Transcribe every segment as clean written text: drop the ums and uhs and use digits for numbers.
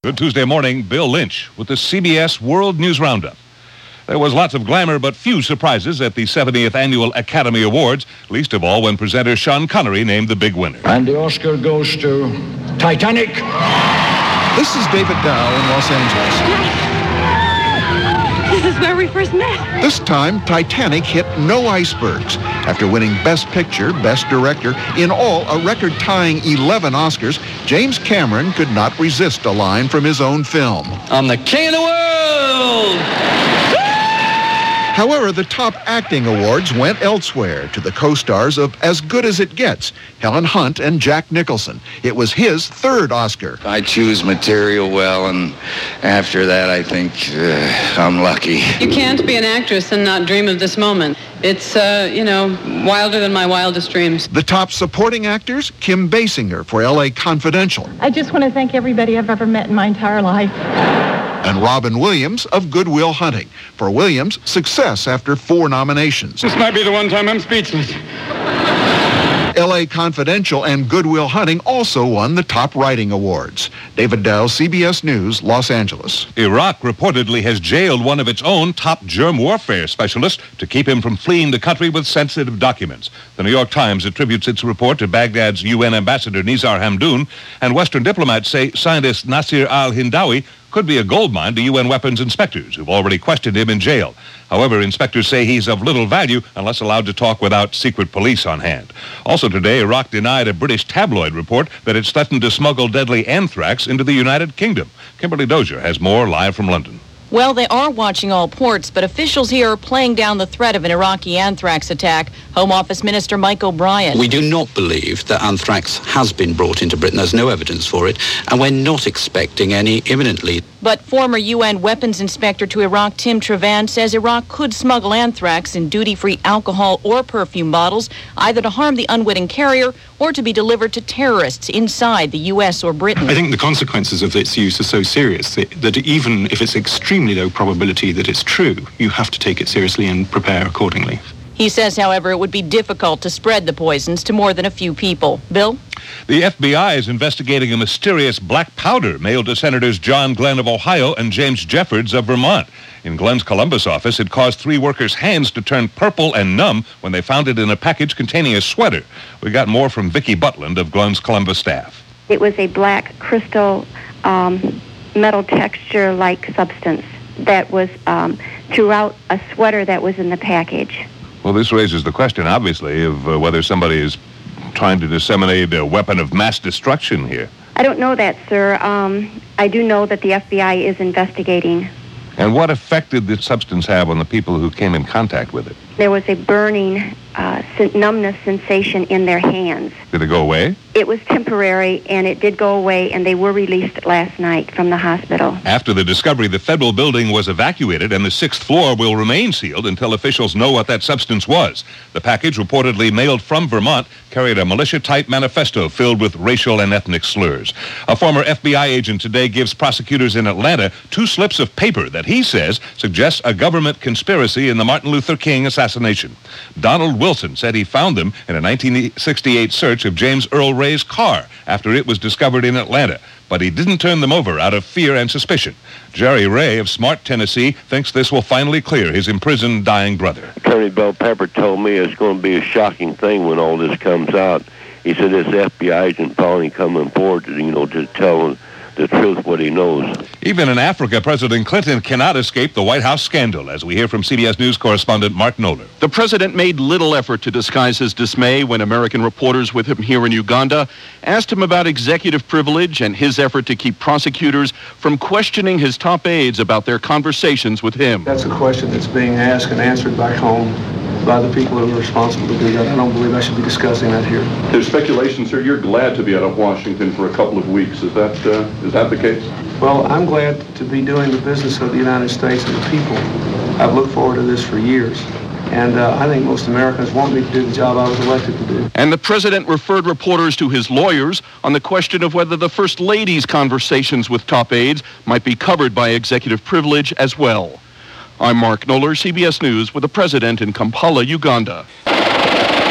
Good Tuesday morning, Bill Lynch with the CBS World News Roundup. There was lots of glamour but few surprises at the 70th Annual Academy Awards, least of all when presenter Sean Connery named the big winner. And the Oscar goes to Titanic. This is David Dow in Los Angeles. This is where we first met. This time, Titanic hit no icebergs. After winning Best Picture, Best Director, in all a record-tying 11 Oscars, James Cameron could not resist a line from his own film. I'm the king of the world! However, the top acting awards went elsewhere to the co-stars of As Good as It Gets, Helen Hunt and Jack Nicholson. It was his third Oscar. I choose material well, and after that, I think I'm lucky. You can't be an actress and not dream of this moment. It's, wilder than my wildest dreams. The top supporting actors, Kim Basinger for L.A. Confidential. I just want to thank everybody I've ever met in my entire life. And Robin Williams of Good Will Hunting. For Williams, success after 4 nominations. This might be the one time I'm speechless. L.A. Confidential and Good Will Hunting also won the top writing awards. David Dow, CBS News, Los Angeles. Iraq reportedly has jailed one of its own top germ warfare specialists to keep him from fleeing the country with sensitive documents. The New York Times attributes its report to Baghdad's UN ambassador Nizar Hamdoun, and Western diplomats say scientist Nasir al-Hindawi could be a goldmine to UN weapons inspectors who've already questioned him in jail. However, inspectors say he's of little value unless allowed to talk without secret police on hand. Also today, Iraq denied a British tabloid report that it's threatened to smuggle deadly anthrax into the United Kingdom. Kimberly Dozier has more live from London. Well, they are watching all ports, but officials here are playing down the threat of an Iraqi anthrax attack. Home Office Minister Mike O'Brien. We do not believe that anthrax has been brought into Britain. There's no evidence for it, and we're not expecting any imminently. But former UN weapons inspector to Iraq, Tim Trevan, says Iraq could smuggle anthrax in duty-free alcohol or perfume bottles, either to harm the unwitting carrier or to be delivered to terrorists inside the U.S. or Britain. I think the consequences of its use are so serious that even if it's extremely low probability that it's true, you have to take it seriously and prepare accordingly. He says, however, it would be difficult to spread the poisons to more than a few people. Bill? The FBI is investigating a mysterious black powder mailed to Senators John Glenn of Ohio and James Jeffords of Vermont. In Glenn's Columbus office, it caused 3 workers' hands to turn purple and numb when they found it in a package containing a sweater. We got more from Vicki Butland of Glenn's Columbus staff. It was a black crystal metal texture-like substance that was throughout a sweater that was in the package. Well, this raises the question, obviously, of whether somebody is trying to disseminate a weapon of mass destruction here. I don't know that, sir. I do know that the FBI is investigating. And what effect did this substance have on the people who came in contact with it? There was a burning, numbness sensation in their hands. Did it go away? It was temporary, and it did go away, and they were released last night from the hospital. After the discovery, the federal building was evacuated, and the 6th floor will remain sealed until officials know what that substance was. The package, reportedly mailed from Vermont, carried a militia-type manifesto filled with racial and ethnic slurs. A former FBI agent today gives prosecutors in Atlanta 2 slips of paper that he says suggests a government conspiracy in the Martin Luther King assassination. Donald Wilson said he found them in a 1968 search of James Earl Ray's car after it was discovered in Atlanta, but he didn't turn them over out of fear and suspicion. Jerry Ray of Smart, Tennessee, thinks this will finally clear his imprisoned, dying brother. Attorney Bill Pepper told me it's going to be a shocking thing when all this comes out. He said this FBI agent finally coming forward to tell the truth, what he knows. Even in Africa, President Clinton cannot escape the White House scandal, as we hear from CBS News correspondent Mark Knoller. The president made little effort to disguise his dismay when American reporters with him here in Uganda asked him about executive privilege and his effort to keep prosecutors from questioning his top aides about their conversations with him. That's a question that's being asked and answered back home by the people who are responsible to do that. I don't believe I should be discussing that here. There's speculation, sir, you're glad to be out of Washington for a couple of weeks. Is that the case? Well, I'm glad to be doing the business of the United States and the people. I've looked forward to this for years. And I think most Americans want me to do the job I was elected to do. And the president referred reporters to his lawyers on the question of whether the First Lady's conversations with top aides might be covered by executive privilege as well. I'm Mark Knoller, CBS News, with the president in Kampala, Uganda.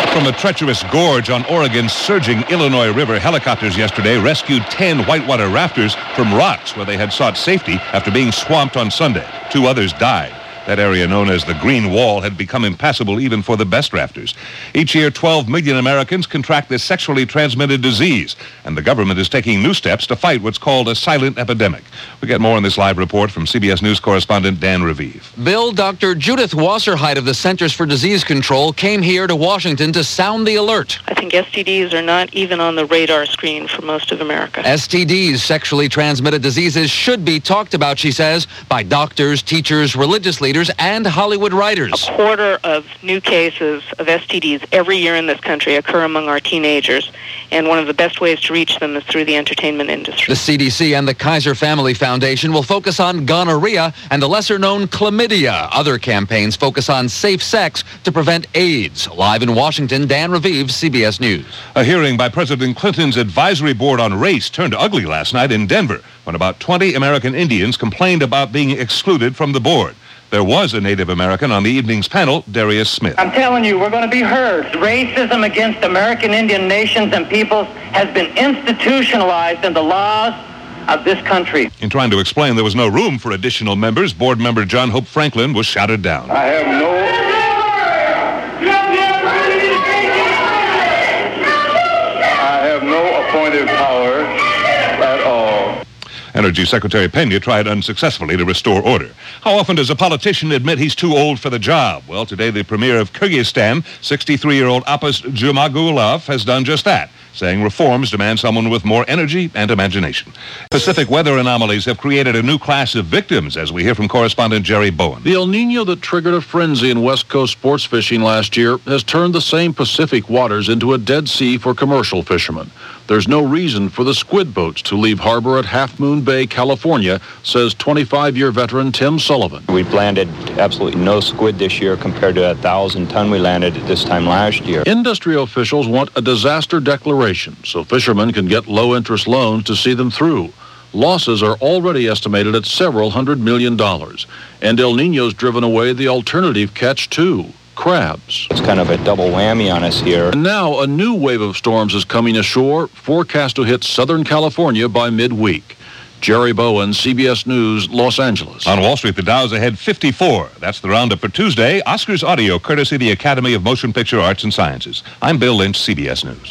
From a treacherous gorge on Oregon's surging Illinois River, helicopters yesterday rescued 10 whitewater rafters from rocks where they had sought safety after being swamped on Sunday. 2 others died. That area known as the Green Wall had become impassable even for the best rafters. Each year, 12 million Americans contract this sexually transmitted disease, and the government is taking new steps to fight what's called a silent epidemic. We get more in this live report from CBS News correspondent Dan Raviv. Bill, Dr. Judith Wasserheit of the Centers for Disease Control came here to Washington to sound the alert. I think STDs are not even on the radar screen for most of America. STDs, sexually transmitted diseases, should be talked about, she says, by doctors, teachers, religious leaders, and Hollywood writers. A quarter of new cases of STDs every year in this country occur among our teenagers, and one of the best ways to reach them is through the entertainment industry. The CDC and the Kaiser Family Foundation will focus on gonorrhea and the lesser-known chlamydia. Other campaigns focus on safe sex to prevent AIDS. Live in Washington, Dan Raviv, CBS News. A hearing by President Clinton's advisory board on race turned ugly last night in Denver when about 20 American Indians complained about being excluded from the board. There was a Native American on the evening's panel, Darius Smith. I'm telling you, we're going to be heard. Racism against American Indian nations and peoples has been institutionalized in the laws of this country. In trying to explain there was no room for additional members, board member John Hope Franklin was shouted down. I have no appointed power at all. Energy Secretary Pena tried unsuccessfully to restore order. How often does a politician admit he's too old for the job? Well, today the premier of Kyrgyzstan, 63-year-old Apis Jumagulov, has done just that, saying reforms demand someone with more energy and imagination. Pacific weather anomalies have created a new class of victims, as we hear from correspondent Jerry Bowen. The El Nino that triggered a frenzy in West Coast sports fishing last year has turned the same Pacific waters into a dead sea for commercial fishermen. There's no reason for the squid boats to leave harbor at Half Moon Bay, California, says 25-year veteran Tim Sullivan. We landed absolutely no squid this year compared to 1,000 ton we landed at this time last year. Industry officials want a disaster declaration so fishermen can get low-interest loans to see them through. Losses are already estimated at several $100 million, and El Nino's driven away the alternative catch, too. Crabs. It's kind of a double whammy on us here. And now a new wave of storms is coming ashore, forecast to hit Southern California by midweek. Jerry Bowen, CBS News, Los Angeles. On Wall Street, the Dow's ahead 54. That's the roundup for Tuesday. Oscars audio, courtesy the Academy of Motion Picture Arts and Sciences. I'm Bill Lynch, CBS News.